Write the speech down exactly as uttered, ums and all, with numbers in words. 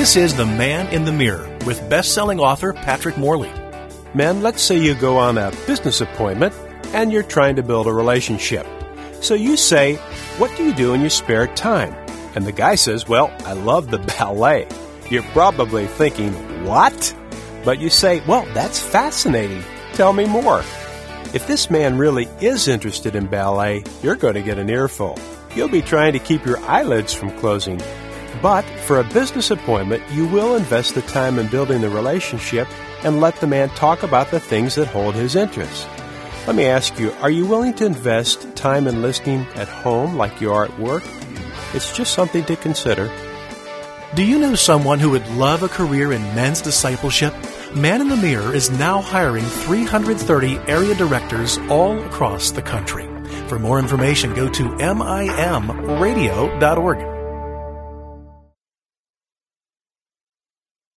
This is The Man in the Mirror with best-selling author Patrick Morley. Men, let's say you go on a business appointment and you're trying to build a relationship. So you say, what do you do in your spare time? And the guy says, well, I love the ballet. You're probably thinking, what? But you say, well, that's fascinating. Tell me more. If this man really is interested in ballet, you're going to get an earful. You'll be trying to keep your eyelids from closing. But for a business appointment, you will invest the time in building the relationship and let the man talk about the things that hold his interest. Let me ask you, are you willing to invest time in listening at home like you are at work? It's just something to consider. Do you know someone who would love a career in men's discipleship? Man in the Mirror is now hiring three hundred thirty area directors all across the country. For more information, go to M I M radio dot org.